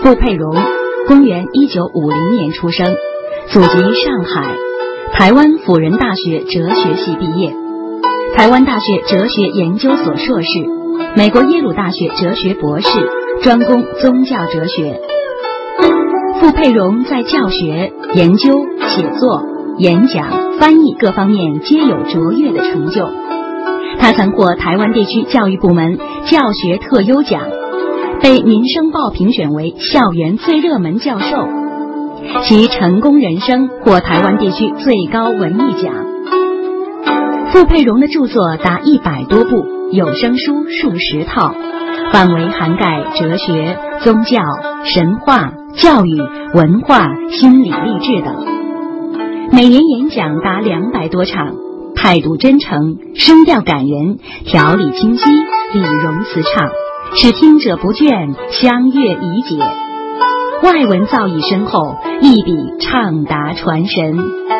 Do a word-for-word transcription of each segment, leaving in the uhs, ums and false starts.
傅佩荣，公元一九五零年出生，祖籍上海，台湾辅仁大学哲学系毕业，台湾大学哲学研究所硕士，美国耶鲁大学哲学博士，专攻宗教哲学。傅佩荣在教学、研究、写作、演讲、翻译各方面皆有卓越的成就。他曾获台湾地区教育部门教学特优奖，被《民生报》评选为校园最热门教授。其成功人生获台湾地区最高文艺奖。傅佩荣的著作达一百多部，有声书数十套，范围涵盖哲学、宗教、神话、教育、文化、心理励志等。每年演讲达两百多场，态度真诚，声调感人，条理清晰，理容辞畅，使听者不倦，相悦以解。外文造诣深厚，一笔畅达传神。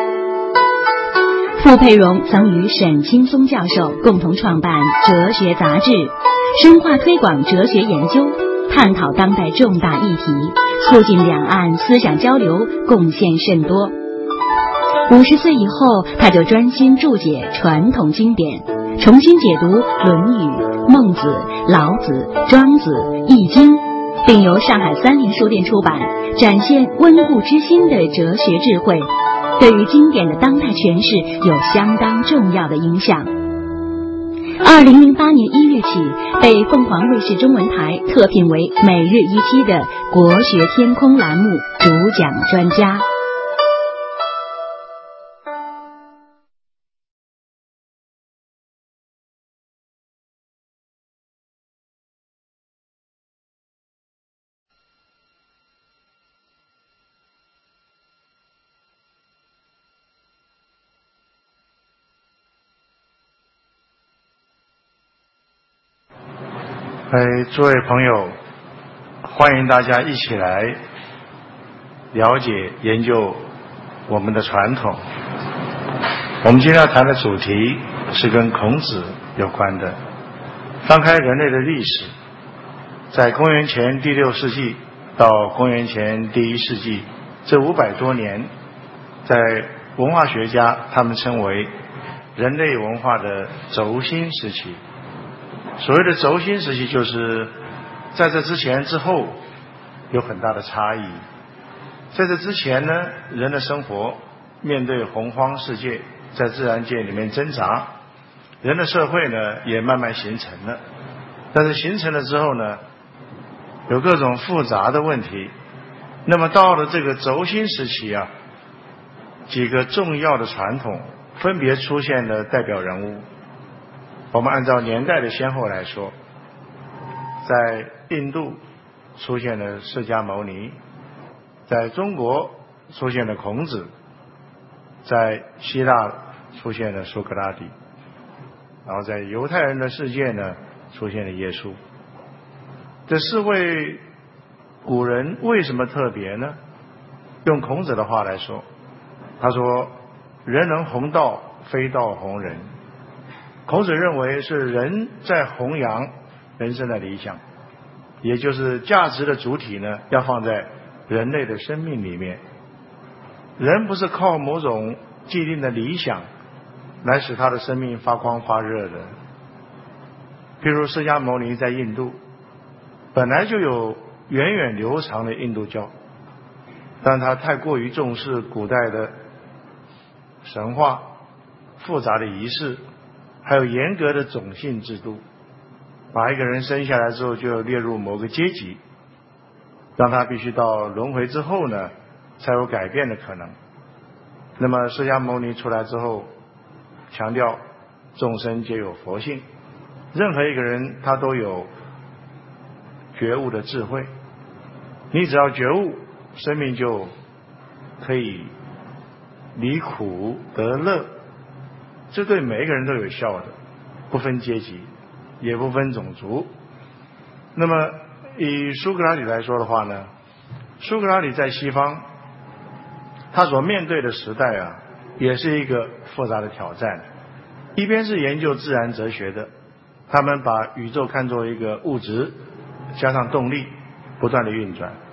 傅佩荣曾与沈青松教授共同创办哲学杂志，深化推广哲学研究，探讨当代重大议题，促进两岸思想交流，贡献甚多。五十岁以后，他就专心注解传统经典，重新解读《论语》《孟子》《老子》《庄子》《易经》，并由上海三联书店出版，展现温故知新的哲学智慧，对于经典的当代诠释有相当重要的影响。二零零八年一月起，被凤凰卫视中文台特聘为每日一期的国学天空栏目主讲专家。 哎，诸位朋友，欢迎大家一起来了解研究我们的传统。我们今天要谈的主题是跟孔子有关的。翻开人类的历史，在公元前第六世纪到公元前第一世纪这五百多年，在文化学家他们称为人类文化的轴心时期。所谓的轴心时期，就是在这之前之后有很大的差异。在这之前呢，人的生活面对洪荒世界，在自然界里面挣扎，人的社会呢也慢慢形成了。但是形成了之后呢，有各种复杂的问题。那么到了这个轴心时期啊，几个重要的传统分别出现了代表人物。我们按照年代的先后来说，在印度出现了释迦牟尼，在中国出现了孔子，在希腊出现了苏格拉底，然后在犹太人的世界呢出现了耶稣。这四位古人为什么特别呢？用孔子的话来说，他说人能弘道，非道弘人。孔子认为是人在弘扬人生的理想，也就是价值的主体呢要放在人类的生命里面。人不是靠某种既定的理想来使他的生命发光发热的。譬如释迦牟尼在印度本来就有源远流长的印度教，但他太过于重视古代的神话、复杂的仪式，还有严格的种姓制度，把一个人生下来之后就列入某个阶级，让他必须到轮回之后呢才有改变的可能。那么释迦牟尼出来之后强调众生皆有佛性，任何一个人他都有觉悟的智慧，你只要觉悟，生命就可以离苦得乐，这对每一个人都有效的，不分阶级，也不分种族。那么以苏格拉底来说的话呢，苏格拉底在西方他所面对的时代啊，也是一个复杂的挑战。一边是研究自然哲学的，他们把宇宙看作一个物质加上动力不断的运转。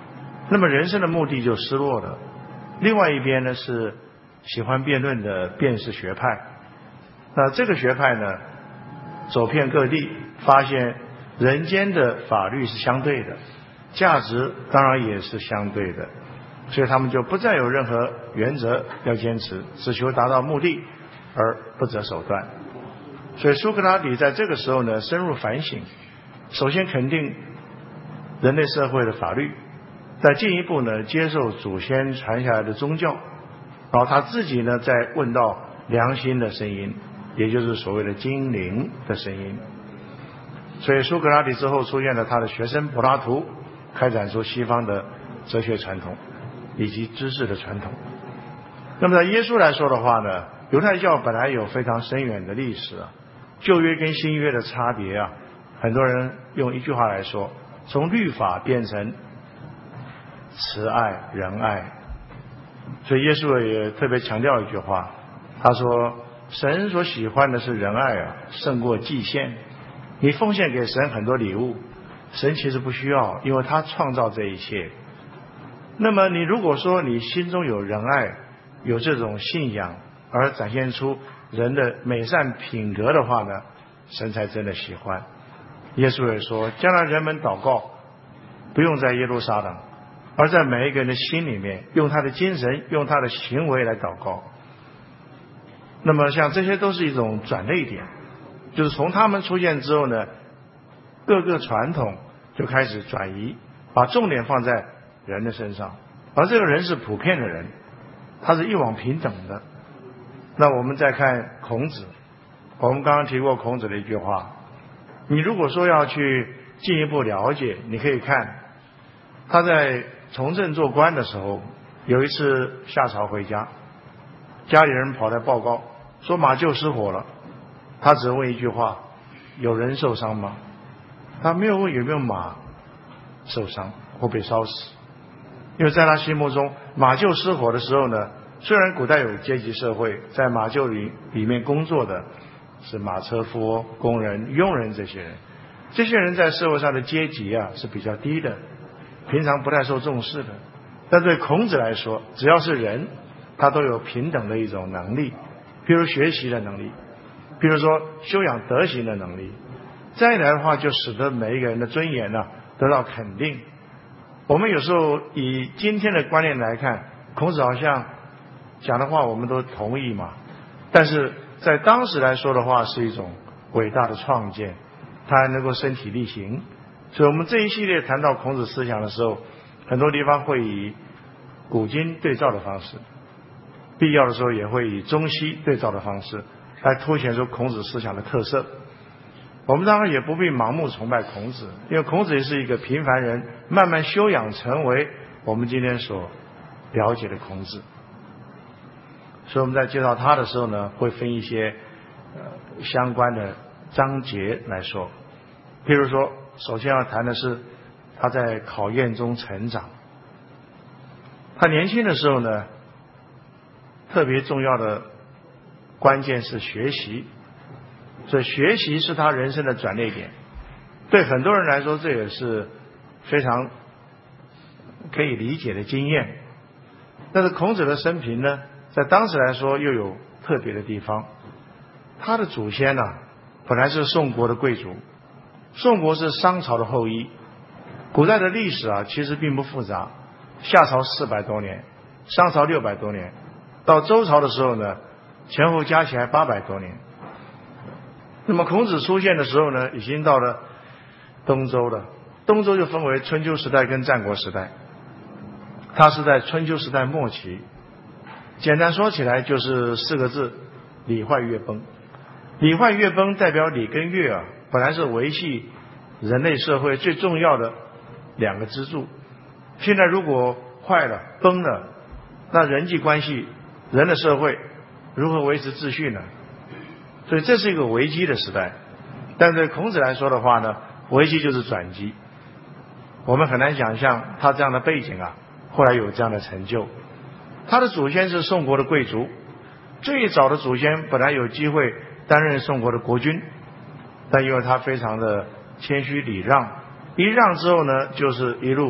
那么人生的目的就失落了。另外一边呢是喜欢辩论的辩士学派，那这个学派呢走遍各地，发现人间的法律是相对的，价值当然也是相对的，所以他们就不再有任何原则要坚持，只求达到目的而不择手段。所以苏格拉底在这个时候呢深入反省，首先肯定人类社会的法律，再进一步呢接受祖先传下来的宗教，然后他自己呢再问到良心的声音，也就是所谓的精灵的声音。所以苏格拉底之后出现了他的学生柏拉图，开展出西方的哲学传统以及知识的传统。那么在耶稣来说的话呢，犹太教本来有非常深远的历史啊，旧约跟新约的差别啊，很多人用一句话来说，从律法变成慈爱仁爱。所以耶稣也特别强调一句话，他说神所喜欢的是仁爱啊，胜过祭献。你奉献给神很多礼物，神其实不需要，因为他创造这一切。那么你如果说你心中有仁爱，有这种信仰，而展现出人的美善品格的话呢，神才真的喜欢。耶稣也说，将来人们祷告不用在耶路撒冷，而在每一个人的心里面，用他的精神，用他的行为来祷告。那么像这些都是一种转捩点，就是从他们出现之后呢，各个传统就开始转移，把重点放在人的身上，而这个人是普遍的人，他是一网平等的。那我们再看孔子，我们刚刚提过孔子的一句话，你如果说要去进一步了解，你可以看他在从政做官的时候，有一次下朝回家，家里人跑来报告说马厩失火了，他只问一句话，有人受伤吗？他没有问有没有马受伤或被烧死。因为在他心目中，马厩失火的时候呢，虽然古代有阶级社会，在马厩里里面工作的是马车夫、工人、佣人，这些人这些人在社会上的阶级啊是比较低的，平常不太受重视的。但对孔子来说，只要是人，他都有平等的一种能力，比如学习的能力，比如说修养德行的能力。再来的话，就使得每一个人的尊严呢、啊、得到肯定。我们有时候以今天的观念来看，孔子好像讲的话我们都同意嘛，但是在当时来说的话，是一种伟大的创建，他还能够身体力行。所以我们这一系列谈到孔子思想的时候，很多地方会以古今对照的方式，必要的时候也会以中西对照的方式来凸显出孔子思想的特色。我们当然也不必盲目崇拜孔子，因为孔子也是一个平凡人，慢慢修养成为我们今天所了解的孔子。所以我们在介绍他的时候呢，会分一些呃相关的章节来说。譬如说，首先要谈的是他在考验中成长。他年轻的时候呢，特别重要的关键是学习，所以学习是他人生的转捩点。对很多人来说，这也是非常可以理解的经验。但是孔子的生平呢，在当时来说又有特别的地方。他的祖先呢、啊，本来是宋国的贵族，宋国是商朝的后裔。古代的历史啊，其实并不复杂，夏朝四百多年，商朝六百多年，到周朝的时候呢，前后加起来八百多年。那么孔子出现的时候呢，已经到了东周了。东周就分为春秋时代跟战国时代，他是在春秋时代末期。简单说起来就是四个字：礼坏乐崩。礼坏乐崩代表礼跟乐啊，本来是维系人类社会最重要的两个支柱。现在如果坏了、崩了，那人际关系、人的社会如何维持秩序呢？所以这是一个危机的时代。但对孔子来说的话呢，危机就是转机。我们很难想象他这样的背景啊，后来有这样的成就。他的祖先是宋国的贵族，最早的祖先本来有机会担任宋国的国君，但因为他非常的谦虚礼让，一让之后呢，就是一路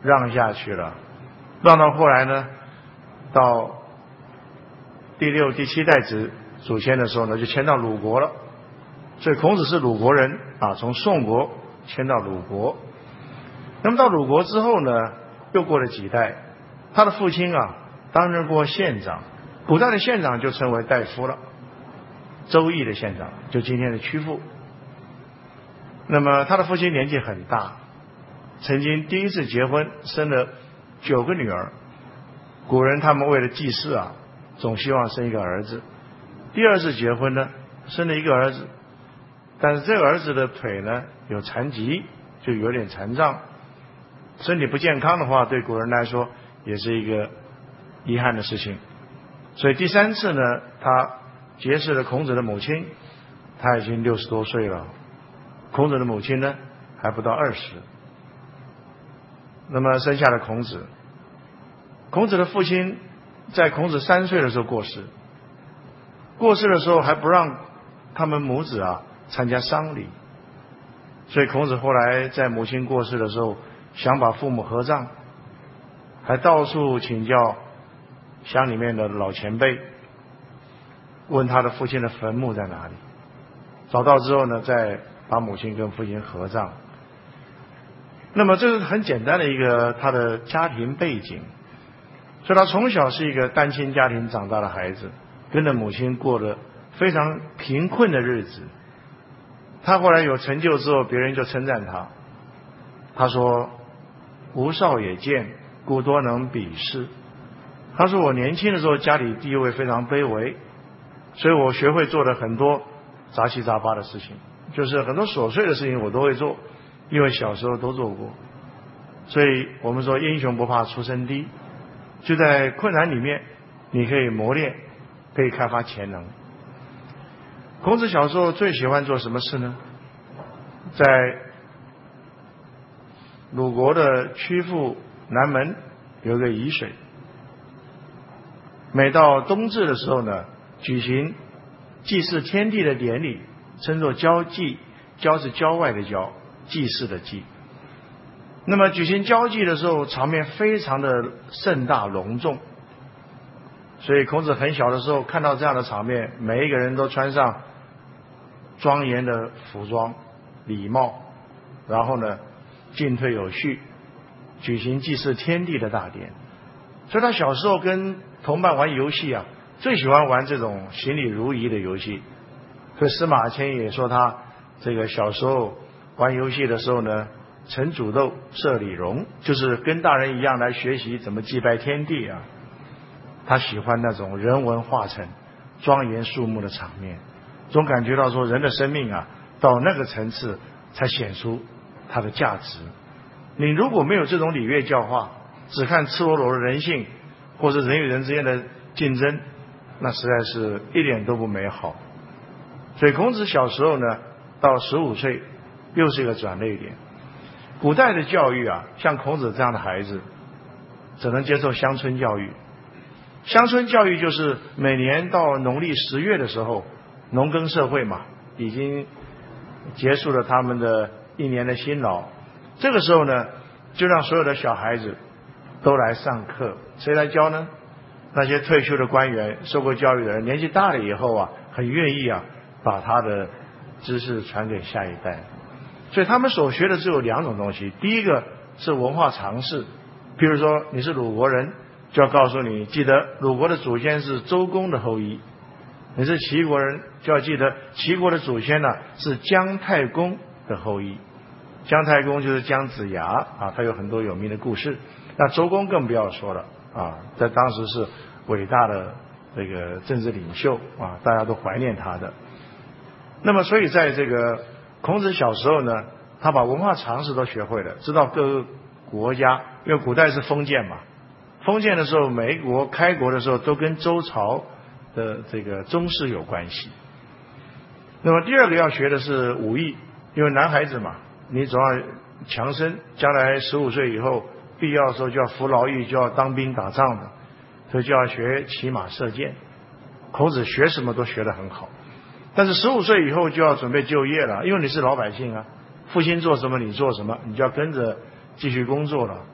让下去了，让到后来呢，到第六、第七代子祖先的时候呢，就迁到鲁国了。所以孔子是鲁国人啊，从宋国迁到鲁国。那么到鲁国之后呢，又过了几代，他的父亲啊担任过县长，古代的县长就称为大夫了，周邑的县长就今天的曲阜。那么他的父亲年纪很大，曾经第一次结婚生了九个女儿。古人他们为了祭祀啊，总希望生一个儿子。第二次结婚呢，生了一个儿子，但是这个儿子的腿呢有残疾，就有点残障，身体不健康的话，对古人来说也是一个遗憾的事情。所以第三次呢，他结识了孔子的母亲，他已经六十多岁了，孔子的母亲呢还不到二十，那么生下了孔子。孔子的父亲在孔子三岁的时候过世，过世的时候还不让他们母子啊参加丧礼，所以孔子后来在母亲过世的时候，想把父母合葬，还到处请教乡里面的老前辈，问他的父亲的坟墓在哪里，找到之后呢，再把母亲跟父亲合葬。那么这是很简单的一个他的家庭背景，所以他从小是一个单亲家庭长大的孩子，跟着母亲过了非常贫困的日子。他后来有成就之后，别人就称赞他，他说吾少也见，故多能鄙视。他说我年轻的时候家里地位非常卑微，所以我学会做了很多杂七杂八的事情，就是很多琐碎的事情我都会做，因为小时候都做过。所以我们说英雄不怕出身低，就在困难里面你可以磨练，可以开发潜能。孔子小时候最喜欢做什么事呢？在鲁国的曲阜南门有个沂水，每到冬至的时候呢，举行祭祀天地的典礼，称作郊祭，郊是郊外的郊，祭祀的祭。那么举行郊祭的时候，场面非常的盛大隆重，所以孔子很小的时候看到这样的场面，每一个人都穿上庄严的服装礼帽，然后呢进退有序，举行祭祀天地的大典。所以他小时候跟同伴玩游戏啊，最喜欢玩这种行礼如仪的游戏。所以司马迁也说他这个小时候玩游戏的时候呢，陈主斗设礼容，就是跟大人一样来学习怎么祭拜天地啊。他喜欢那种人文化成庄严肃穆的场面，总感觉到说人的生命啊到那个层次才显出它的价值。你如果没有这种礼乐教化，只看赤裸裸的人性或者人与人之间的竞争，那实在是一点都不美好。所以孔子小时候呢，到十五岁又是一个转捩点。古代的教育啊，像孔子这样的孩子只能接受乡村教育。乡村教育就是每年到农历十月的时候，农耕社会嘛，已经结束了他们的一年的辛劳，这个时候呢，就让所有的小孩子都来上课。谁来教呢？那些退休的官员，受过教育的人，年纪大了以后啊，很愿意啊把他的知识传给下一代。所以他们所学的只有两种东西，第一个是文化常识，譬如说你是鲁国人，就要告诉你，记得鲁国的祖先是周公的后裔；你是齐国人，就要记得齐国的祖先呢是姜太公的后裔。姜太公就是姜子牙啊，他有很多有名的故事。那周公更不要说了啊，在当时是伟大的这个政治领袖啊，大家都怀念他的。那么所以在这个孔子小时候呢，他把文化常识都学会了，知道各个国家，因为古代是封建嘛，封建的时候每一国开国的时候都跟周朝的这个宗室有关系。那么第二个要学的是武艺，因为男孩子嘛，你总要强身，将来十五岁以后必要的时候就要服劳役，就要当兵打仗的，所以就要学骑马射箭。孔子学什么都学得很好，但是十五岁以后就要准备就业了，因为你是老百姓啊，父亲做什么你做什么，你就要跟着继续工作了。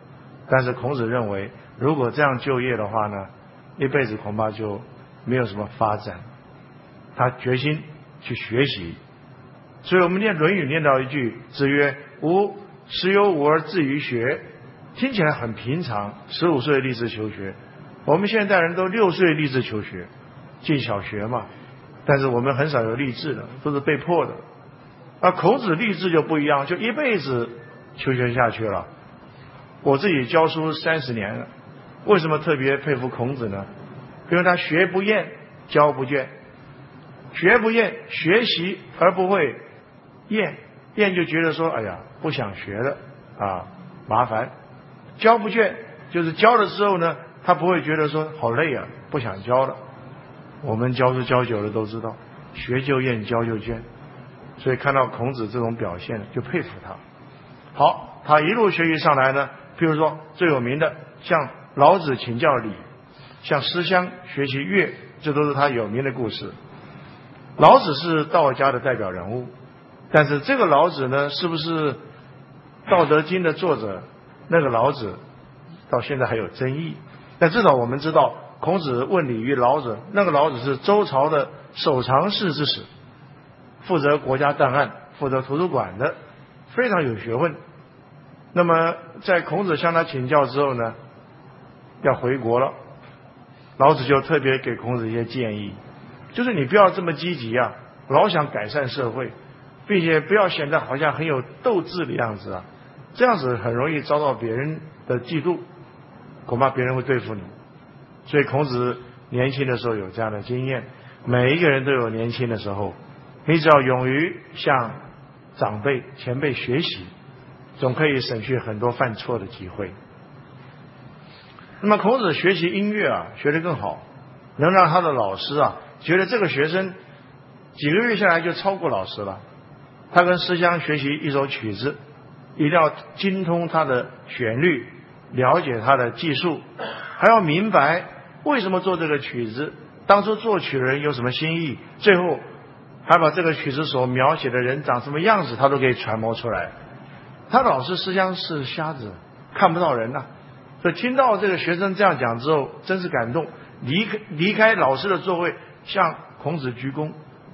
但是孔子认为，如果这样就业的话呢，一辈子恐怕就没有什么发展。他决心去学习，所以我们念《论语》念到一句：“子曰：吾十有五而志于学。”听起来很平常，十五岁立志求学。我们现代人都六岁立志求学，进小学嘛，但是我们很少有立志的，都是被迫的。而孔子立志就不一样，就一辈子求学下去了。我自己教书三十年了，为什么特别佩服孔子呢？因为他学不厌，教不倦。学不厌，学习而不会厌，厌就觉得说，哎呀，不想学了啊，麻烦。教不倦，就是教的时候呢，他不会觉得说好累啊，不想教了。我们教书教久了都知道，学就厌，教就倦。所以看到孔子这种表现，就佩服他。好，他一路学习上来呢，譬如说最有名的，向老子请教礼，向师襄学习乐，这都是他有名的故事。老子是道家的代表人物，但是这个老子呢，是不是《道德经》的作者？那个老子到现在还有争议，但至少我们知道，孔子问礼于老子，那个老子是周朝的守常侍之始，负责国家档案、负责图书馆的，非常有学问。那么在孔子向他请教之后呢，要回国了，老子就特别给孔子一些建议，就是你不要这么积极啊，老想改善社会，并且不要显得好像很有斗志的样子啊，这样子很容易遭到别人的嫉妒，恐怕别人会对付你。所以孔子年轻的时候有这样的经验，每一个人都有年轻的时候，你只要勇于向长辈前辈学习，总可以省去很多犯错的机会。那么孔子学习音乐啊，学得更好，能让他的老师啊觉得这个学生几个月下来就超过老师了。他跟师襄学习一首曲子，一定要精通它的旋律，了解它的技术，还要明白为什么做这个曲子，当初作曲的人有什么心意，最后还把这个曲子所描写的人长什么样子，他都可以揣摩出来。他的老师师襄是瞎子，看不到人呐、啊，所以听到这个学生这样讲之后，真是感动，离开离开老师的座位，向孔子鞠躬。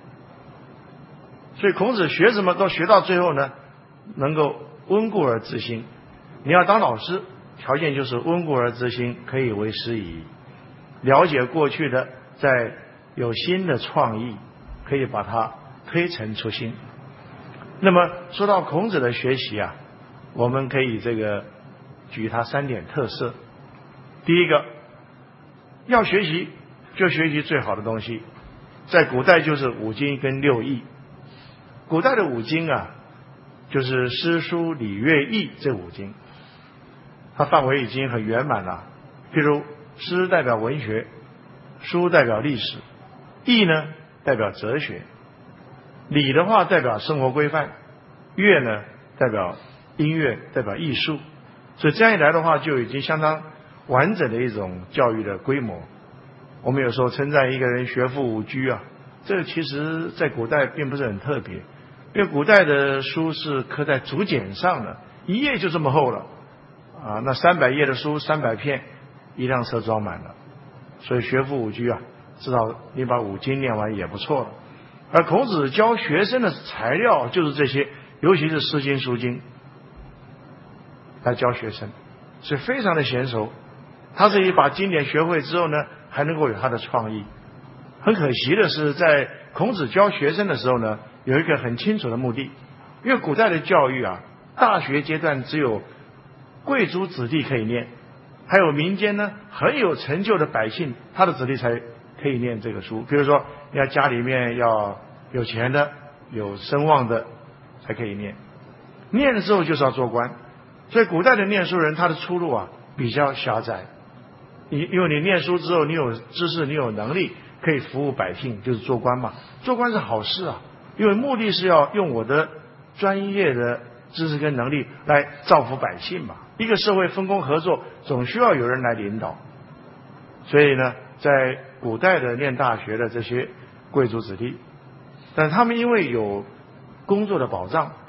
所以孔子学什么都学到最后呢，能够温故而知新。你要当老师，条件就是温故而知新，可以为师矣。了解过去的，再有新的创意，可以把它推陈出新。那么说到孔子的学习啊，我们可以这个举他三点特色。第一个，要学习就学习最好的东西，在古代就是五经跟六艺。古代的五经啊，就是诗书礼乐易这五经，它范围已经很圆满了。譬如诗代表文学，书代表历史，易呢代表哲学，礼的话代表生活规范，乐呢代表音乐，代表艺术。所以这样一来的话，就已经相当完整的一种教育的规模。我们有时候称赞一个人学富五车啊，这个其实在古代并不是很特别，因为古代的书是刻在竹简上的，一页就这么厚了啊，那三百页的书，三百片，一辆车装满了。所以学富五车啊，至少你把五经念完也不错了。而孔子教学生的材料就是这些，尤其是诗经书经来教学生，所以非常的娴熟。他自己把经典学会之后呢，还能够有他的创意。很可惜的是，在孔子教学生的时候呢，有一个很清楚的目的，因为古代的教育啊，大学阶段只有贵族子弟可以念，还有民间呢很有成就的百姓，他的子弟才可以念这个书。比如说，你要家里面要有钱的、有声望的才可以念，念了之后就是要做官。所以古代的念书人，他的出路啊比较狭窄。你因为你念书之后，你有知识，你有能力，可以服务百姓，就是做官嘛。做官是好事啊，因为目的是要用我的专业的知识跟能力来造福百姓嘛。一个社会分工合作，总需要有人来领导。所以呢，在古代的念大学的这些贵族子弟，但他们因为有工作的保障，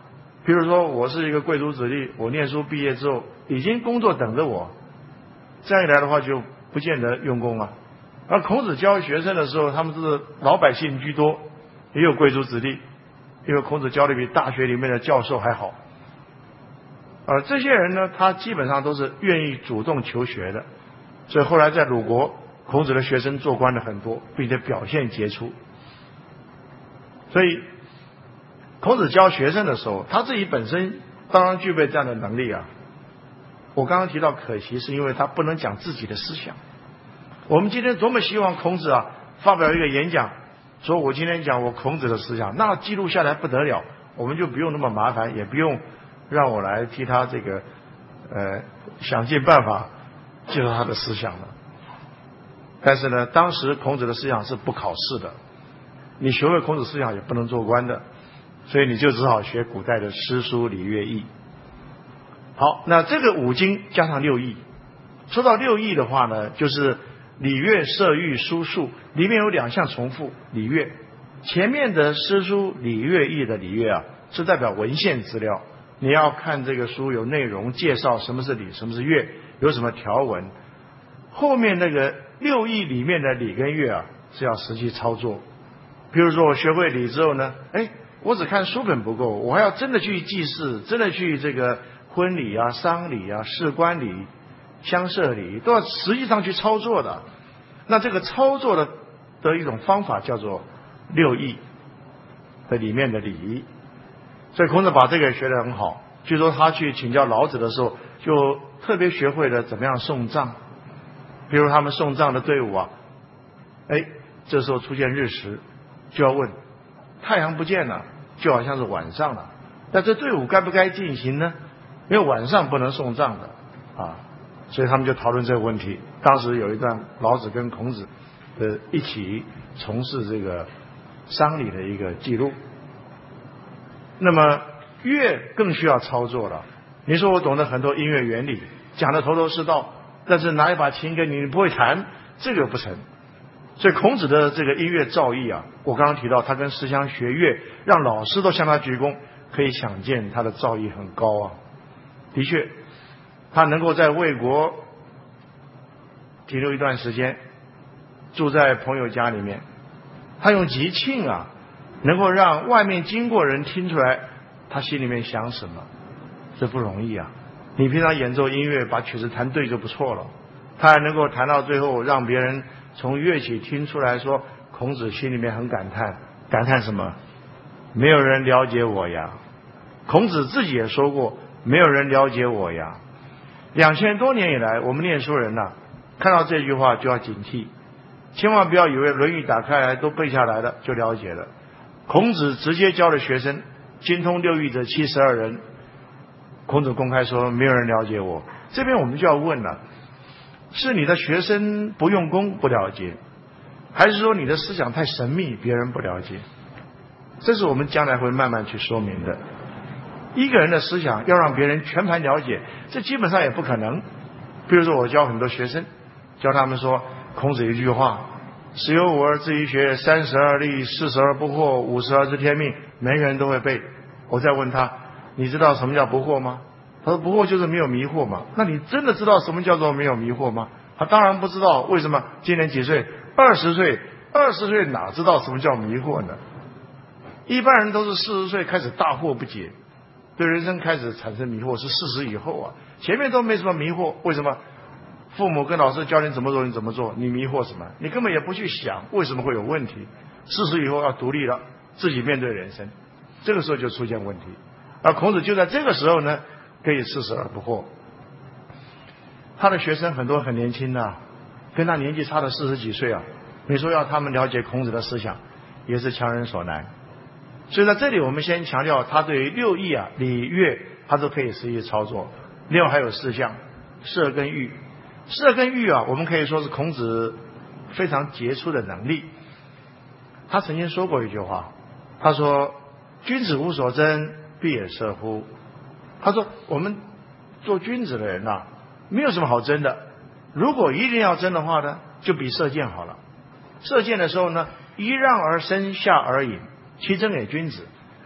比如说我是一个贵族子弟，我念书毕业之后已经工作等着我，这样一来的话就不见得用功啊。而孔子教学生的时候，他们是老百姓居多，也有贵族子弟，因为孔子教的比大学里面的教授还好。而这些人呢，他基本上都是愿意主动求学的，所以后来在鲁国，孔子的学生做官的很多，并且表现杰出。所以孔子教学生的时候，他自己本身当然具备这样的能力啊。我刚刚提到可惜是因为他不能讲自己的思想。我们今天多么希望孔子啊发表一个演讲，说我今天讲我孔子的思想，那记录下来不得了，我们就不用那么麻烦，也不用让我来替他这个呃想尽办法记录他的思想了。但是呢，当时孔子的思想是不考试的，你学会孔子思想也不能做官的，所以你就只好学古代的诗书礼乐易。好，那这个五经加上六艺，说到六艺的话呢，就是礼乐射御书数，里面有两项重复，礼乐。前面的诗书礼乐易的礼乐啊，是代表文献资料，你要看这个书有内容介绍什么是礼，什么是乐，有什么条文。后面那个六艺里面的礼跟乐啊，是要实际操作。比如说我学会礼之后呢，哎，我只看书本不够，我还要真的去祭祀，真的去这个婚礼啊、丧礼啊、事官礼、乡社礼，都要实际上去操作的。那这个操作的的一种方法叫做六艺的里面的礼仪。所以孔子把这个学得很好。据说他去请教老子的时候，就特别学会了怎么样送葬。比如他们送葬的队伍啊，哎，这时候出现日食，就要问太阳不见了，就好像是晚上了，那这队伍该不该进行呢？因为晚上不能送葬的啊，所以他们就讨论这个问题。当时有一段老子跟孔子的一起从事这个丧礼的一个记录。那么乐更需要操作了。你说我懂得很多音乐原理，讲得头头是道，但是拿一把琴给你，你不会弹，这个不成。所以孔子的这个音乐造诣啊，我刚刚提到他跟师襄学乐，让老师都向他鞠躬，可以想见他的造诣很高啊。的确，他能够在魏国停留一段时间，住在朋友家里面，他用吉庆啊，能够让外面经过人听出来他心里面想什么，这不容易啊。你平常演奏音乐把曲子弹对就不错了，他还能够弹到最后让别人从乐器听出来说孔子心里面很感叹，感叹什么？没有人了解我呀。孔子自己也说过，没有人了解我呀。两千多年以来，我们念书人呐、啊，看到这句话就要警惕，千万不要以为《论语》打开来都背下来了就了解了。孔子直接教的学生，精通六艺者七十二人。孔子公开说没有人了解我，这边我们就要问了，是你的学生不用功不了解，还是说你的思想太神秘别人不了解？这是我们将来会慢慢去说明的。一个人的思想要让别人全盘了解，这基本上也不可能。比如说我教很多学生，教他们说孔子一句话，十有五而志于学，三十而立，四十而不惑，五十而知天命，每个人都会背。我再问他，你知道什么叫不惑吗？他说不惑就是没有迷惑嘛。那你真的知道什么叫做没有迷惑吗？他当然不知道。为什么？今年几岁？二十岁。二十岁哪知道什么叫迷惑呢？一般人都是四十岁开始大惑不解，对人生开始产生迷惑，是四十以后啊，前面都没什么迷惑。为什么？父母跟老师教你怎么做你怎么做，你迷惑什么？你根本也不去想为什么会有问题。四十以后要独立了，自己面对人生，这个时候就出现问题。而孔子就在这个时候呢，可以四十而不惑。他的学生很多很年轻的、啊，跟他年纪差的四十几岁啊，你说要他们了解孔子的思想，也是强人所难。所以在这里我们先强调他对于六艺啊、礼乐他都可以实际操作。另外还有四项，射跟御。射跟御啊，我们可以说是孔子非常杰出的能力。他曾经说过一句话，他说君子无所争，必也射乎。他说我们做君子的人啊，没有什么好争的，如果一定要争的话呢，就比射箭好了。射箭的时候呢，一让而生，下而引，其争也君子。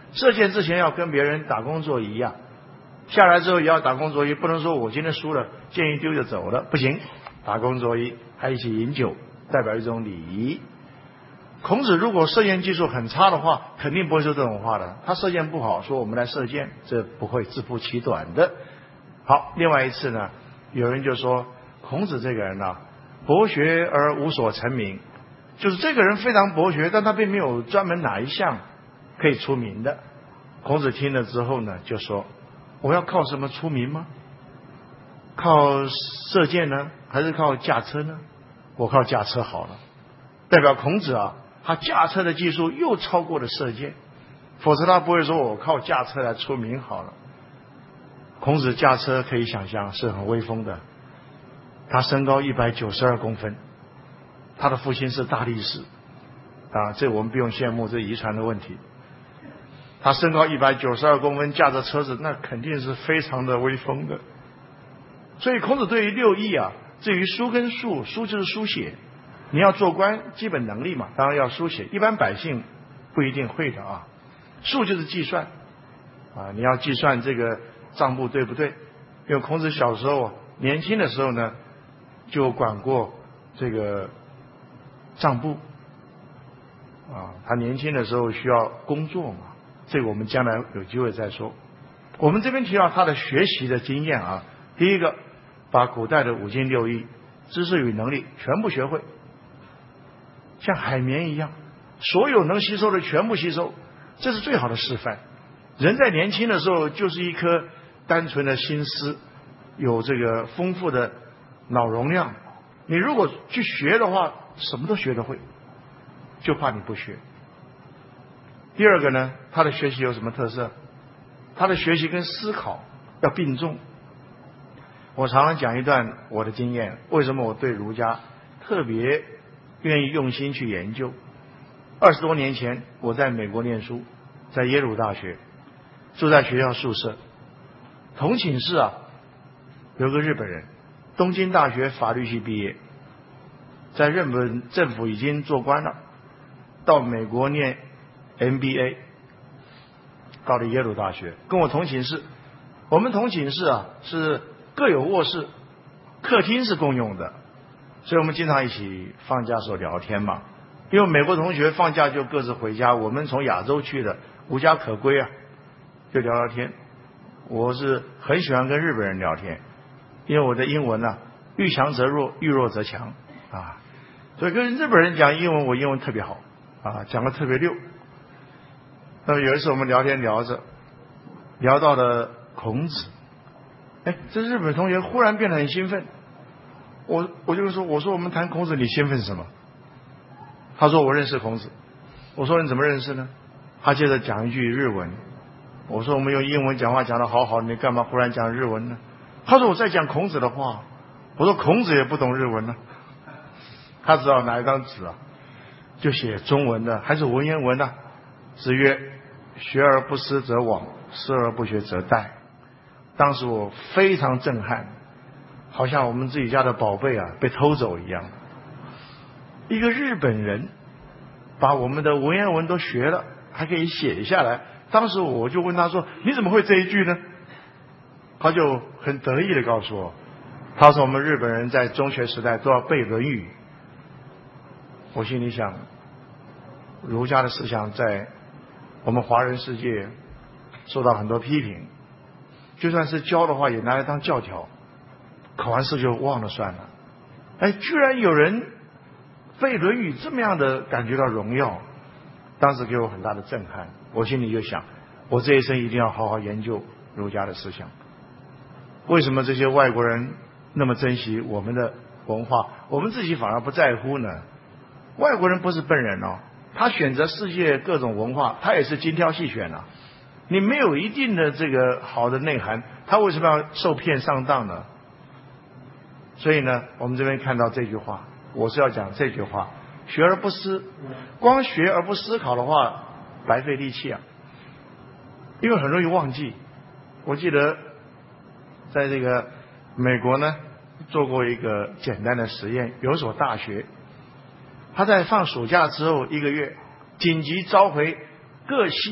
射箭之前要跟别人打工作揖呀，下来之后也要打工作揖，不能说我今天输了，箭一丢就走了，不行，打工作揖，还一起饮酒，代表一种礼仪。孔子如果射箭技术很差的话，肯定不会说这种话的。他射箭不好，说我们来射箭，这不会自负其短的。好，另外一次呢，有人就说孔子这个人啊，博学而无所成名，就是这个人非常博学，但他并没有专门哪一项可以出名的。孔子听了之后呢，就说我要靠什么出名吗？靠射箭呢，还是靠驾车呢？我靠驾车好了。代表孔子啊，他驾车的技术又超过了射箭，否则他不会说我靠驾车来出名好了。孔子驾车可以想象是很威风的，他身高一百九十二公分，他的父亲是大力士啊，这我们不用羡慕，这遗传的问题。他身高一百九十二公分，驾着车子，那肯定是非常的威风的。所以孔子对于六艺啊，至于书跟数，书就是书写，你要做官基本能力嘛，当然要书写，一般百姓不一定会的啊。数就是计算啊，你要计算这个账簿对不对？因为孔子小时候年轻的时候呢，就管过这个账簿啊，他年轻的时候需要工作嘛，这个我们将来有机会再说。我们这边提到他的学习的经验啊，第一个，把古代的五经六艺、知识与能力全部学会，像海绵一样，所有能吸收的全部吸收，这是最好的示范。人在年轻的时候就是一颗单纯的心思，有这个丰富的脑容量，你如果去学的话，什么都学得会，就怕你不学。第二个呢，他的学习有什么特色？他的学习跟思考要并重。我常常讲一段我的经验，为什么我对儒家特别愿意用心去研究。二十多年前我在美国念书，在耶鲁大学，住在学校宿舍，同寝室啊有个日本人，东京大学法律系毕业，在日本政府已经做官了，到美国念 M B A， 到了耶鲁大学，跟我同寝室。我们同寝室啊是各有卧室，客厅是共用的，所以我们经常一起放假时候聊天嘛。因为美国同学放假就各自回家，我们从亚洲去的，无家可归啊，就聊聊天。我是很喜欢跟日本人聊天，因为我的英文啊，遇强则弱，遇弱则强啊，所以跟日本人讲英文，我英文特别好啊，讲得特别溜。那么有一次我们聊天聊着，聊到了孔子，哎，这日本同学忽然变得很兴奋。我我就说，我说我们谈孔子，你兴奋什么？他说我认识孔子。我说你怎么认识呢？他接着讲一句日文。我说我们用英文讲话讲得好好，你干嘛忽然讲日文呢？他说我在讲孔子的话。我说孔子也不懂日文呢。他只好拿一张纸啊，就写中文的，还是文言文的。子曰：学而不思则罔，思而不学则殆。当时我非常震撼，好像我们自己家的宝贝啊被偷走一样。一个日本人把我们的文言文都学了，还可以写下来。当时我就问他说，你怎么会这一句呢？他就很得意的告诉我，他说我们日本人在中学时代都要背《论语》。我心里想，儒家的思想在我们华人世界受到很多批评，就算是教的话也拿来当教条，考完试就忘了算了。哎，居然有人背《论语》这么样的感觉到荣耀，当时给我很大的震撼。我心里就想，我这一生一定要好好研究儒家的思想。为什么这些外国人那么珍惜我们的文化，我们自己反而不在乎呢？外国人不是笨人哦，他选择世界各种文化，他也是精挑细选啊。你没有一定的这个好的内涵，他为什么要受骗上当呢？所以呢，我们这边看到这句话，我是要讲这句话：学而不思，光学而不思考的话，白费力气啊，因为很容易忘记。我记得在这个美国呢，做过一个简单的实验，有一所大学，他在放暑假之后一个月，紧急召回各系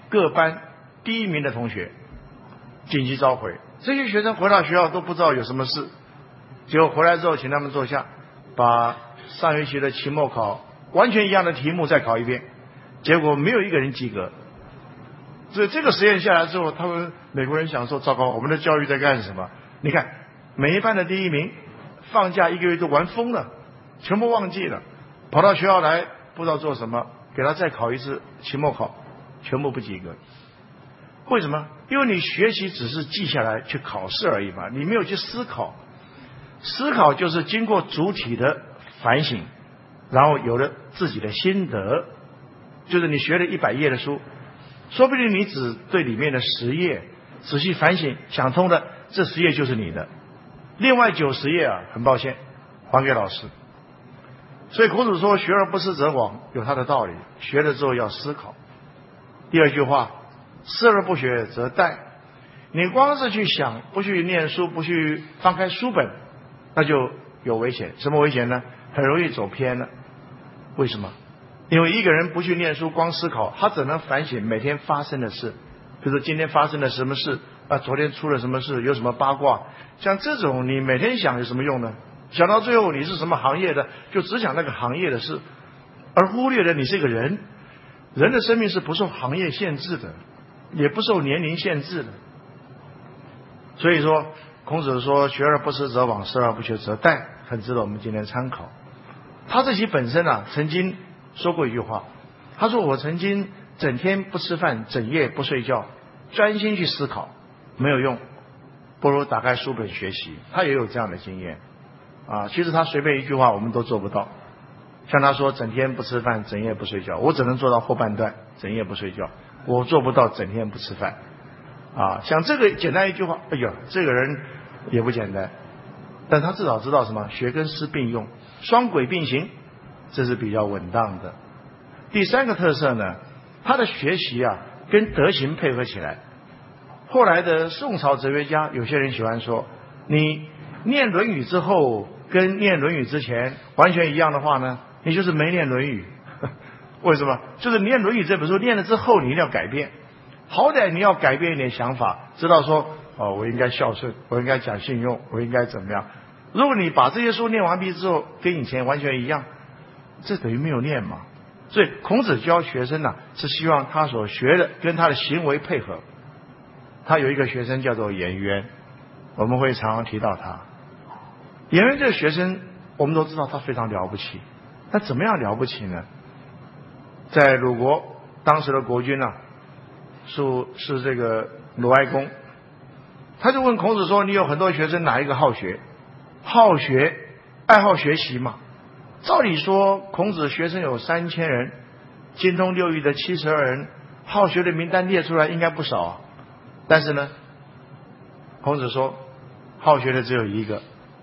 各班第一名的同学紧急召回，这些学生回到学校都不知道有什么事，结果回来之后请他们坐下，把上学期的期末考完全一样的题目再考一遍，结果没有一个人及格。所以这个实验下来之后，他们美国人想说，糟糕，我们的教育在干什么？你看每一班的第一名放假一个月都玩疯了，全部忘记了，跑到学校来不知道做什么，给他再考一次期末考，全部不及格。为什么？因为你学习只是记下来去考试而已嘛，你没有去思考。思考就是经过主体的反省，然后有了自己的心得。就是你学了一百页的书，说不定你只对里面的十页仔细反省，想通了，这十页就是你的，另外九十页啊，很抱歉还给老师。所以孔子说学而不思则罔，有他的道理，学了之后要思考。第二句话，思而不学则殆。你光是去想，不去念书，不去翻开书本，那就有危险。什么危险呢？很容易走偏了。为什么？因为一个人不去念书，光思考，他只能反省每天发生的事，比如说今天发生了什么事啊，昨天出了什么事，有什么八卦，像这种你每天想有什么用呢？想到最后你是什么行业的，就只想那个行业的事，而忽略了你是一个人。人的生命是不受行业限制的，也不受年龄限制的。所以说孔子说学而不思则罔，思而不学则殆，很值得我们今天参考。他自己本身啊曾经说过一句话，他说我曾经整天不吃饭，整夜不睡觉，专心去思考，没有用，不如打开书本学习。他也有这样的经验啊。其实他随便一句话我们都做不到。像他说整天不吃饭，整夜不睡觉，我只能做到后半段，整夜不睡觉，我做不到整天不吃饭啊。像这个简单一句话，哎呦，这个人也不简单，但他至少知道什么？学跟思并用，双轨并行，这是比较稳当的。第三个特色呢，他的学习啊跟德行配合起来。后来的宋朝哲学家，有些人喜欢说，你念《论语》之后跟念《论语》之前完全一样的话呢，你就是没念《论语》。为什么？就是念《论语》这本书念了之后，你一定要改变，好歹你要改变一点想法，知道说哦，我应该孝顺，我应该讲信用，我应该怎么样。如果你把这些书念完毕之后跟以前完全一样，这等于没有念嘛。所以孔子教学生呢、啊，是希望他所学的跟他的行为配合。他有一个学生叫做颜渊，我们会常常提到他。颜渊这个学生我们都知道他非常了不起，那怎么样了不起呢？在鲁国当时的国君啊，是是这个鲁哀公，他就问孔子说，你有很多学生哪一个好学？好学，爱好学习嘛。照理说孔子学生有三千人，精通六艺的七十二人，好学的名单列出来应该不少啊。但是呢，孔子说好学的只有一个。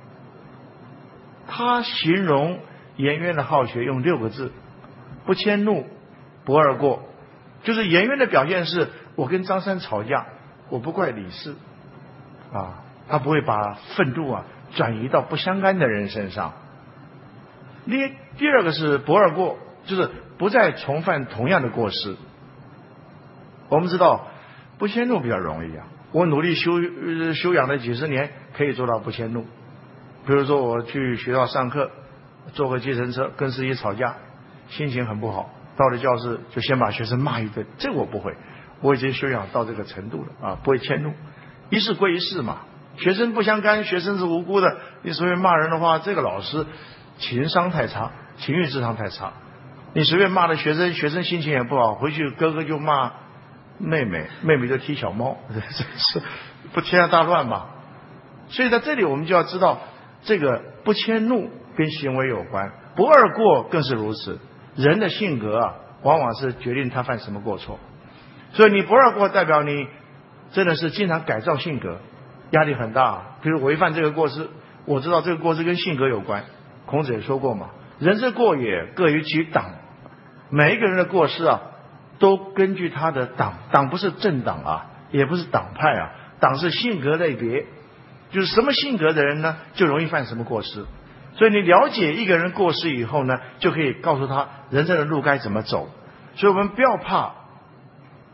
他形容颜渊的好学用六个字：不迁怒，不贰过。就是颜渊的表现是，我跟张三吵架，我不怪李四啊，他不会把愤怒啊转移到不相干的人身上。第第二个是不贰过，就是不再重犯同样的过失。我们知道不迁怒比较容易啊，我努力修修养了几十年，可以做到不迁怒。比如说我去学校上课，坐个计程车跟司机吵架，心情很不好，到了教室就先把学生骂一顿，这个我不会，我已经修养到这个程度了啊，不会迁怒。一事归一事嘛，学生不相干，学生是无辜的，你随便骂人的话，这个老师情商太差，情绪智商太差。你随便骂了学生，学生心情也不好，回去哥哥就骂妹妹，妹妹就踢小猫，这是不天下大乱嘛。所以在这里我们就要知道，这个不迁怒跟行为有关，不贰过更是如此。人的性格啊，往往是决定他犯什么过错。所以你不贰过，代表你真的是经常改造性格，压力很大。比如违犯这个过失，我知道这个过失跟性格有关。孔子也说过嘛，人之过也，各于其党。每一个人的过失啊，都根据他的党，党不是政党啊，也不是党派啊，党是性格类别，就是什么性格的人呢，就容易犯什么过失。所以你了解一个人过失以后呢，就可以告诉他人生的路该怎么走。所以我们不要怕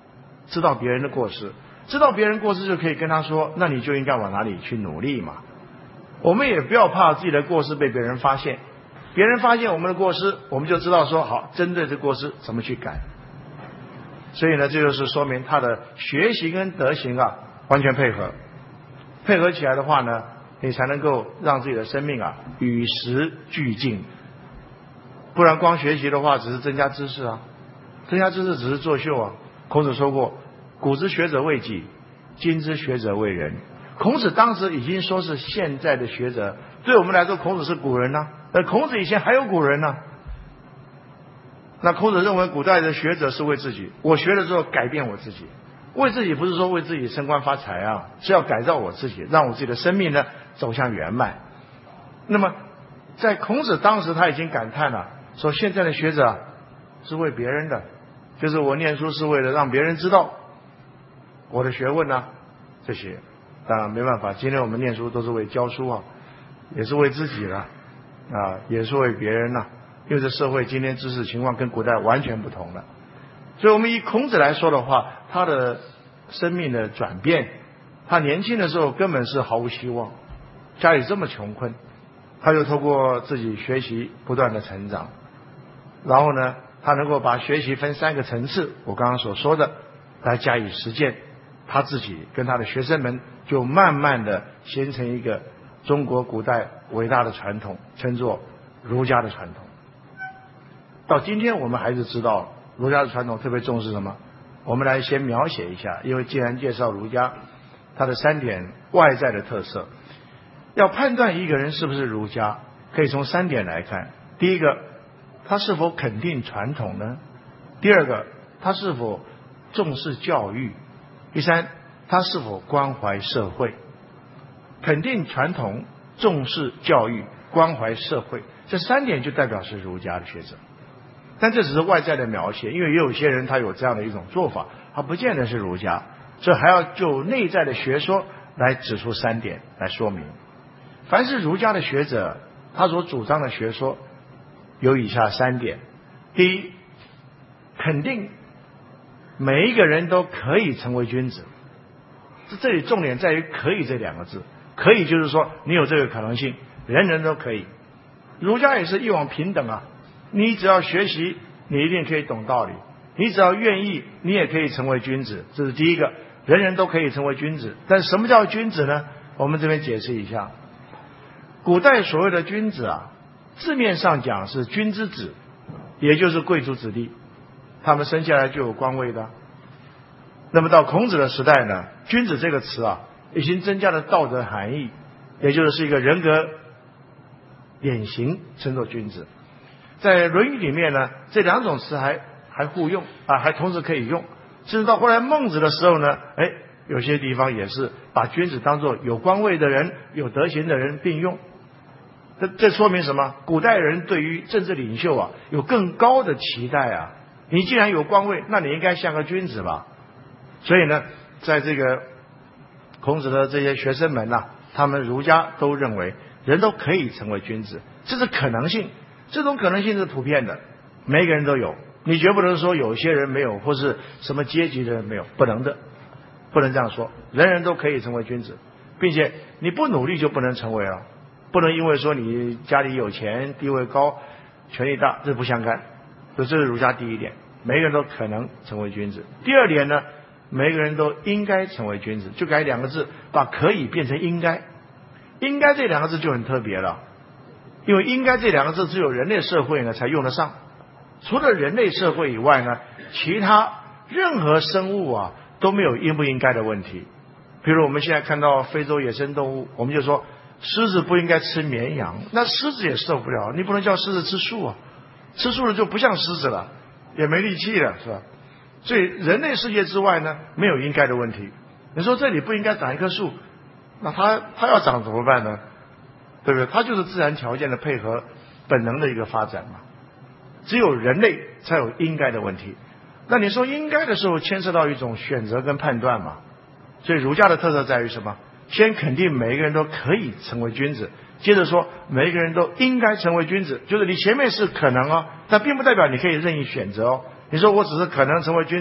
知道别人的过失，知道别人过失就可以跟他说，那你就应该往哪里去努力嘛。我们也不要怕自己的过失被别人发现，别人发现我们的过失，我们就知道说好，针对这过失怎么去改。所以呢，这就是说明他的学习跟德行啊完全配合，配合起来的话呢，你才能够让自己的生命啊与时俱进。不然光学习的话，只是增加知识啊，增加知识只是作秀啊。孔子说过，古之学者为己，今之学者为人。孔子当时已经说是现在的学者，对我们来说孔子是古人呢、啊，而孔子以前还有古人呢、啊。那孔子认为古代的学者是为自己，我学了之后改变我自己，为自己不是说为自己升官发财啊，是要改造我自己，让我自己的生命呢走向圆满。那么在孔子当时他已经感叹了，说现在的学者、啊、是为别人的，就是我念书是为了让别人知道我的学问呢、啊、这些。当然没办法，今天我们念书都是为教书啊，也是为自己了啊，也是为别人了、啊，因为这社会今天知识情况跟古代完全不同了。所以我们以孔子来说的话，他的生命的转变，他年轻的时候根本是毫无希望，家里这么穷困，他就透过自己学习不断的成长，然后呢他能够把学习分三个层次，我刚刚所说的来加以实践，他自己跟他的学生们就慢慢的形成一个中国古代伟大的传统，称作儒家的传统。到今天我们还是知道儒家的传统特别重视什么，我们来先描写一下，因为既然介绍儒家，它的三点外在的特色，要判断一个人是不是儒家，可以从三点来看。第一个，他是否肯定传统呢？第二个，他是否重视教育？第三，他是否关怀社会？肯定传统、重视教育、关怀社会，这三点就代表是儒家的学者。但这只是外在的描写，因为也有些人他有这样的一种做法，他不见得是儒家，这还要就内在的学说来指出三点来说明。凡是儒家的学者，他所主张的学说有以下三点：第一，肯定每一个人都可以成为君子，这里重点在于可以这两个字，可以就是说你有这个可能性，人人都可以。儒家也是一往平等啊，你只要学习，你一定可以懂道理，你只要愿意，你也可以成为君子，这是第一个，人人都可以成为君子。但什么叫君子呢？我们这边解释一下，古代所谓的君子啊，字面上讲是君之子，也就是贵族子弟，他们生下来就有官位的。那么到孔子的时代呢，君子这个词啊，已经增加了道德含义，也就是是一个人格典型，称作君子。在《论语》里面呢，这两种词还还互用啊，还同时可以用。甚至到后来孟子的时候呢，哎，有些地方也是把君子当作有官位的人、有德行的人并用。这这说明什么？古代人对于政治领袖啊，有更高的期待啊。你既然有官位，那你应该像个君子吧。所以呢，在这个孔子的这些学生们啊，他们儒家都认为人都可以成为君子，这是可能性。这种可能性是普遍的，每个人都有，你绝不能说有些人没有，或是什么阶级的人没有，不能的，不能这样说，人人都可以成为君子，并且你不努力就不能成为了，不能因为说你家里有钱、地位高、权力大，这不相干。所以这是儒家第一点，每个人都可能成为君子。第二点呢，每个人都应该成为君子，就改两个字，把可以变成应该。应该这两个字就很特别了，因为应该这两个字只有人类社会呢才用得上，除了人类社会以外呢，其他任何生物啊都没有应不应该的问题。比如我们现在看到非洲野生动物，我们就说狮子不应该吃绵羊，那狮子也受不了，你不能叫狮子吃树啊，吃树了就不像狮子了，也没力气了，是吧？所以人类世界之外呢，没有应该的问题。你说这里不应该长一棵树，那它它要长怎么办呢？对不对？它就是自然条件的配合本能的一个发展嘛。只有人类才有应该的问题。那你说应该的时候，牵涉到一种选择跟判断嘛。所以儒家的特色在于什么？先肯定每一个人都可以成为君子，接着说每一个人都应该成为君子，就是你前面是可能哦，但并不代表你可以任意选择哦。你说我只是可能成为君子，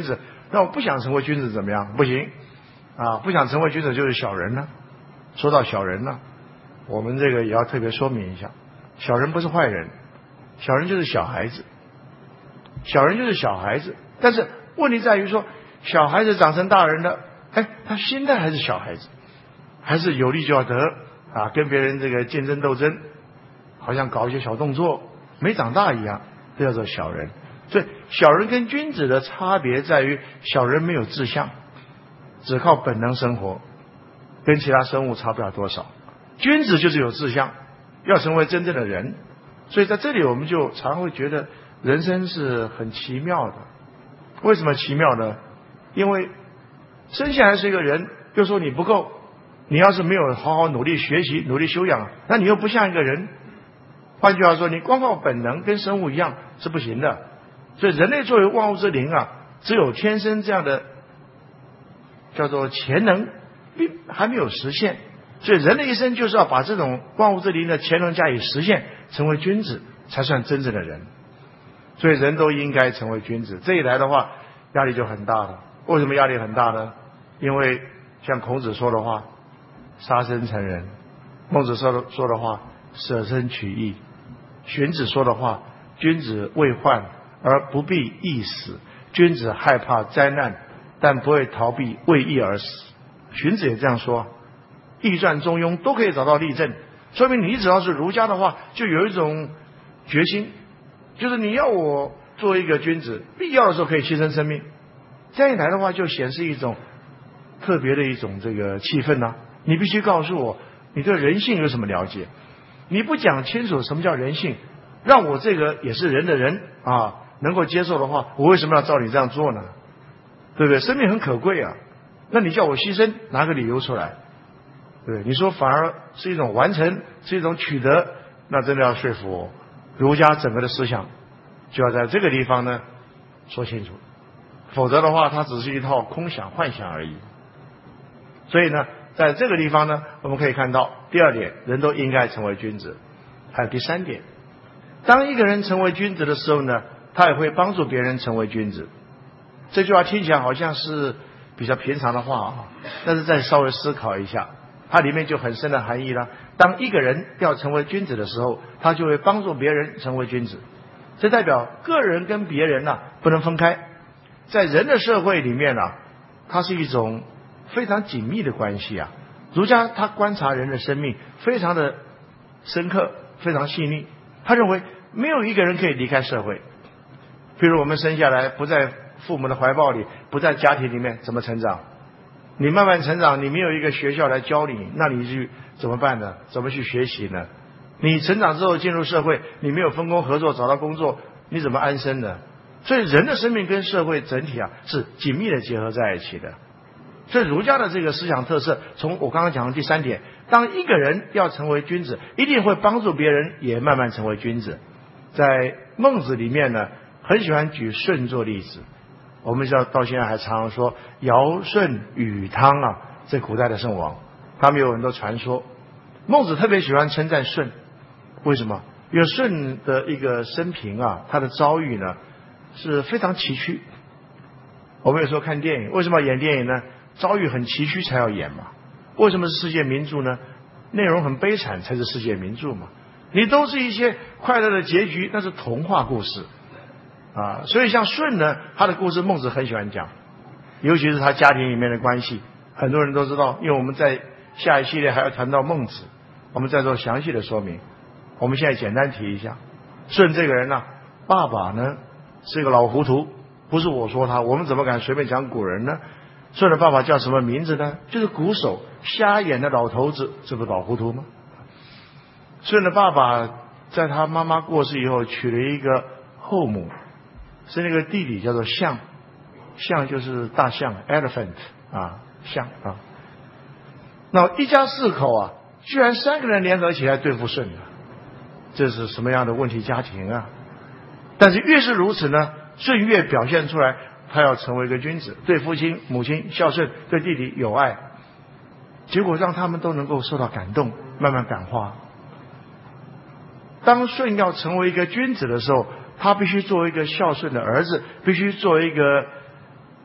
那我不想成为君子怎么样？不行啊！不想成为君子就是小人呢。说到小人呢，我们这个也要特别说明一下，小人不是坏人，小人就是小孩子，小人就是小孩子。但是问题在于说，小孩子长成大人了，哎，他心态还是小孩子，还是有利就要得啊，跟别人这个竞争斗争，好像搞一些小动作，没长大一样，这叫做小人。所以小人跟君子的差别在于，小人没有志向，只靠本能生活，跟其他生物差不了多少。君子就是有志向，要成为真正的人。所以在这里我们就常会觉得人生是很奇妙的。为什么奇妙呢？因为生下来是一个人，又说你不够，你要是没有好好努力学习、努力修养，那你又不像一个人。换句话说，你光靠本能跟生物一样是不行的。所以人类作为万物之灵啊，只有天生这样的叫做潜能，并还没有实现。所以人的一生就是要把这种万物之灵的潜能加以实现，成为君子，才算真正的人。所以人都应该成为君子。这一来的话，压力就很大了。为什么压力很大呢？因为像孔子说的话，杀身成仁；孟子说的说的话，舍身取义；荀子说的话，君子为患而不必易死，君子害怕灾难，但不会逃避为义而死。荀子也这样说，易传中庸都可以找到例证，说明你只要是儒家的话，就有一种决心，就是你要我做一个君子，必要的时候可以牺牲生命。这样一来的话，就显示一种特别的一种这个气氛呢、啊。你必须告诉我，你对人性有什么了解？你不讲清楚什么叫人性，让我这个也是人的人啊能够接受的话，我为什么要照你这样做呢？对不对？生命很可贵啊，那你叫我牺牲，拿个理由出来，对不对？你说反而是一种完成，是一种取得，那真的要说服我。儒家整个的思想就要在这个地方呢说清楚，否则的话，它只是一套空想幻想而已。所以呢，在这个地方呢，我们可以看到第二点，人都应该成为君子。还有第三点，当一个人成为君子的时候呢，他也会帮助别人成为君子。这句话听起来好像是比较平常的话啊，但是再稍微思考一下，它里面就很深的含义了。当一个人要成为君子的时候，他就会帮助别人成为君子。这代表个人跟别人呢、啊、不能分开。在人的社会里面呢、啊，它是一种非常紧密的关系啊。儒家他观察人的生命非常的深刻，非常细腻。他认为没有一个人可以离开社会。譬如我们生下来不在父母的怀抱里，不在家庭里面，怎么成长？你慢慢成长，你没有一个学校来教你，那你去怎么办呢？怎么去学习呢？你成长之后进入社会，你没有分工合作找到工作，你怎么安身呢？所以人的生命跟社会整体啊是紧密的结合在一起的。所以儒家的这个思想特色，从我刚刚讲的第三点，当一个人要成为君子，一定会帮助别人也慢慢成为君子。在孟子里面呢，很喜欢举舜做例子。我们知道到现在还常常说尧舜禹汤啊，这古代的圣王，他们有很多传说。孟子特别喜欢称赞舜，为什么？因为舜的一个生平啊，他的遭遇呢是非常崎岖。我们有时候看电影，为什么演电影呢？遭遇很崎岖才要演嘛。为什么是世界名著呢？内容很悲惨才是世界名著嘛。你都是一些快乐的结局，那是童话故事啊。所以像舜呢，他的故事孟子很喜欢讲，尤其是他家庭里面的关系，很多人都知道。因为我们在下一系列还要谈到孟子，我们再做详细的说明。我们现在简单提一下，舜这个人呢、啊，爸爸呢是一个老糊涂，不是我说他，我们怎么敢随便讲古人呢？舜的爸爸叫什么名字呢？就是瞽叟，瞎眼的老头子，这不老糊涂吗？舜的爸爸在他妈妈过世以后，娶了一个后母，是那个弟弟叫做象，象就是大象 elephant 啊，象啊。那一家四口啊，居然三个人联合起来对付舜啊，这是什么样的问题家庭啊？但是越是如此呢，舜越表现出来他要成为一个君子，对父亲母亲孝顺，对弟弟有爱，结果让他们都能够受到感动，慢慢感化。当舜要成为一个君子的时候，他必须作为一个孝顺的儿子，必须作为一个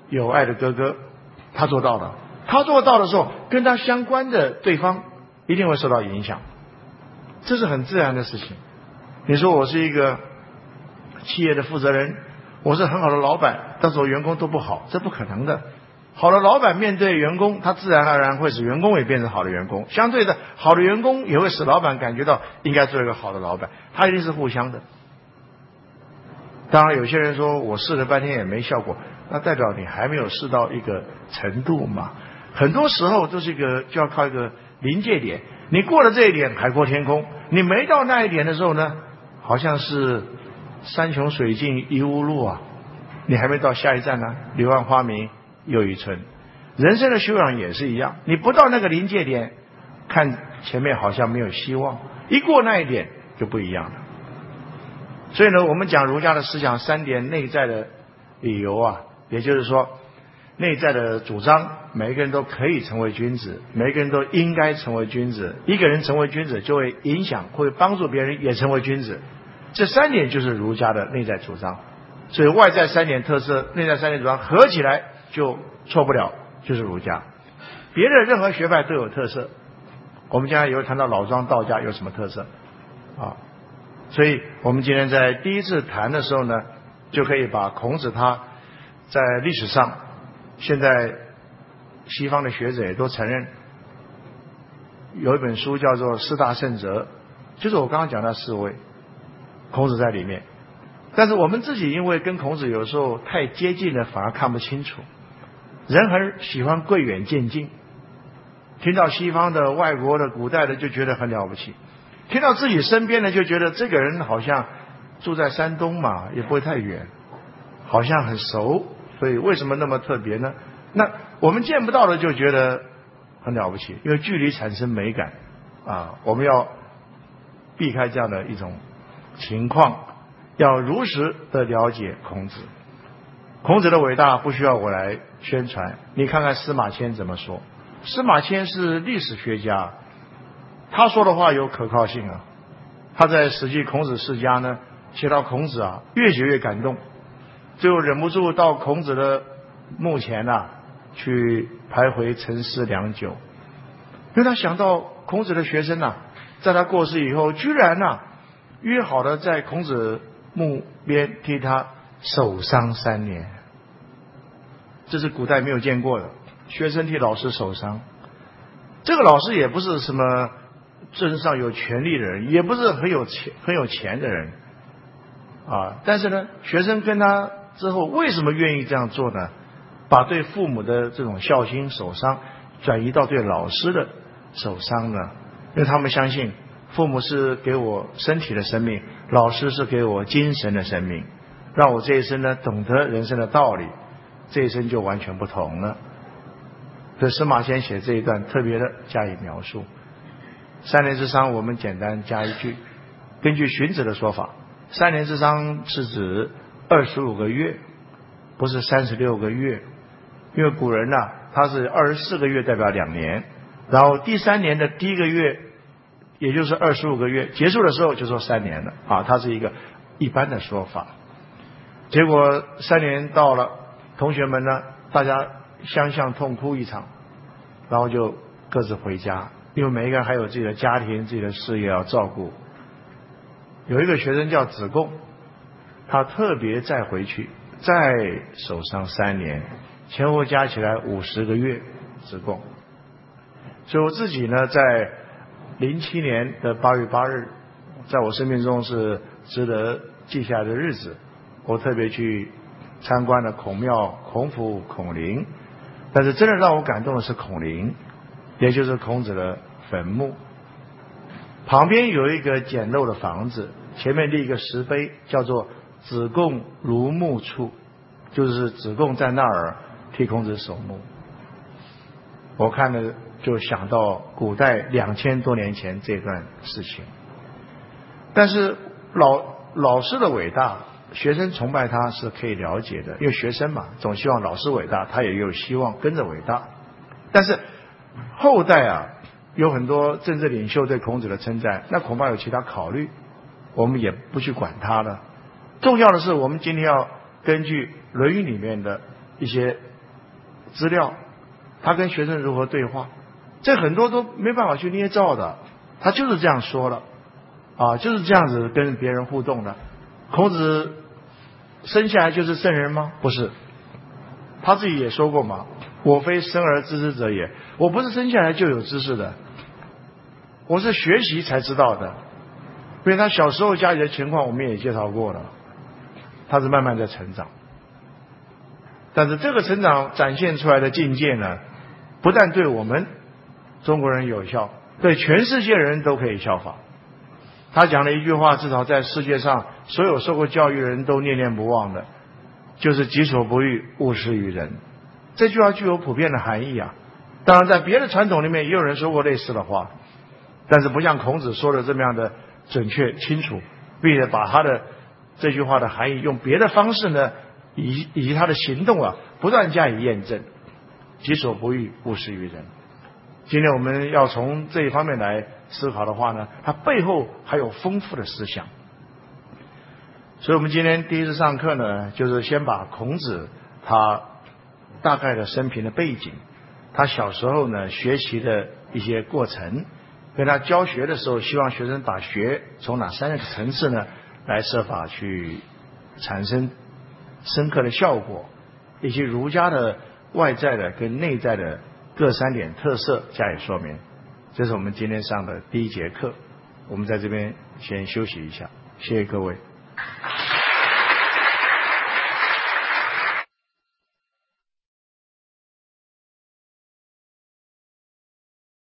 有爱的哥哥，他做到了。他做到的时候，跟他相关的对方一定会受到影响，这是很自然的事情。你说我是一个企业的负责人，我是很好的老板，但是我员工都不好，这不可能的。好的老板面对员工，他自然而然会使员工也变成好的员工，相对的，好的员工也会使老板感觉到应该做一个好的老板，他一定是互相的。当然有些人说我试了半天也没效果，那代表你还没有试到一个程度嘛。很多时候都是一个就要靠一个临界点，你过了这一点海阔天空，你没到那一点的时候呢，好像是山穷水尽疑无路啊，你还没到下一站呢，柳暗花明又一村。人生的修养也是一样，你不到那个临界点，看前面好像没有希望，一过那一点就不一样了。所以呢，我们讲儒家的思想三点内在的理由啊，也就是说内在的主张，每一个人都可以成为君子，每一个人都应该成为君子。一个人成为君子，就会影响，会帮助别人也成为君子。这三点就是儒家的内在主张。所以外在三点特色，内在三点主张合起来就错不了，就是儒家。别的任何学派都有特色，我们将来也会谈到老庄道家有什么特色啊。所以我们今天在第一次谈的时候呢，就可以把孔子他在历史上，现在西方的学者也都承认，有一本书叫做《四大圣哲》，就是我刚刚讲的四位，孔子在里面。但是我们自己因为跟孔子有时候太接近了，反而看不清楚。人很喜欢贵远见近，听到西方的、外国的、古代的就觉得很了不起，听到自己身边的就觉得这个人好像住在山东嘛，也不会太远，好像很熟，所以为什么那么特别呢？那我们见不到的就觉得很了不起，因为距离产生美感啊，我们要避开这样的一种情况，要如实的了解孔子。孔子的伟大不需要我来宣传，你看看司马迁怎么说。司马迁是历史学家，他说的话有可靠性啊。他在《史记·孔子世家》呢写到孔子啊，越写越感动，最后忍不住到孔子的墓前啊去徘徊沉思良久，因为他想到孔子的学生啊，在他过世以后，居然啊约好了在孔子墓边替他守丧三年，这是古代没有见过的，学生替老师守丧。这个老师也不是什么镇上有权力的人，也不是很有钱很有钱的人啊，但是呢，学生跟他之后为什么愿意这样做呢？把对父母的这种孝心守丧转移到对老师的守丧呢？因为他们相信父母是给我身体的生命，老师是给我精神的生命，让我这一生呢懂得人生的道理，这一生就完全不同了。所以司马迁写这一段特别的加以描述。三年之丧我们简单加一句，根据荀子的说法，三年之丧是指二十五个月，不是三十六个月。因为古人啊，他是二十四个月代表两年，然后第三年的第一个月也就是二十五个月结束的时候就说三年了啊，它是一个一般的说法。结果三年到了，同学们呢大家相向痛哭一场，然后就各自回家，因为每一个人还有自己的家庭自己的事业要照顾。有一个学生叫子贡，他特别再回去再守丧三年，前后加起来五十个月。子贡，所以我自己呢在零七年的八月八日，在我生命中是值得记下来的日子。我特别去参观了孔庙、孔府、孔陵，但是真的让我感动的是孔陵，也就是孔子的坟墓。旁边有一个简陋的房子，前面立一个石碑，叫做子贡如墓处，就是子贡在那儿替孔子守墓。我看了就想到古代两千多年前这段事情。但是老老师的伟大，学生崇拜他是可以了解的，因为学生嘛，总希望老师伟大，他也有希望跟着伟大。但是后代啊，有很多政治领袖对孔子的称赞，那恐怕有其他考虑，我们也不去管他了。重要的是，我们今天要根据《论语》里面的一些资料，他跟学生如何对话，这很多都没办法去捏造的，他就是这样说了啊，就是这样子跟别人互动的。孔子生下来就是圣人吗？不是，他自己也说过嘛，我非生而知之者也，我不是生下来就有知识的，我是学习才知道的。因为他小时候家里的情况我们也介绍过了，他是慢慢在成长，但是这个成长展现出来的境界呢，不但对我们中国人有效，对全世界人都可以效法。他讲了一句话，至少在世界上所有受过教育的人都念念不忘的，就是己所不欲，勿施于人。这句话具有普遍的含义啊。当然在别的传统里面也有人说过类似的话，但是不像孔子说的这么样的准确清楚，并且把他的这句话的含义用别的方式呢，以以及他的行动啊，不断加以验证。己所不欲，勿施于人。今天我们要从这一方面来思考的话呢，它背后还有丰富的思想。所以我们今天第一次上课呢，就是先把孔子他大概的生平的背景，他小时候呢学习的一些过程，跟他教学的时候希望学生把学从哪三个层次呢来设法去产生深刻的效果，以及儒家的外在的跟内在的各三点特色加以说明。这是我们今天上的第一节课，我们在这边先休息一下，谢谢各位。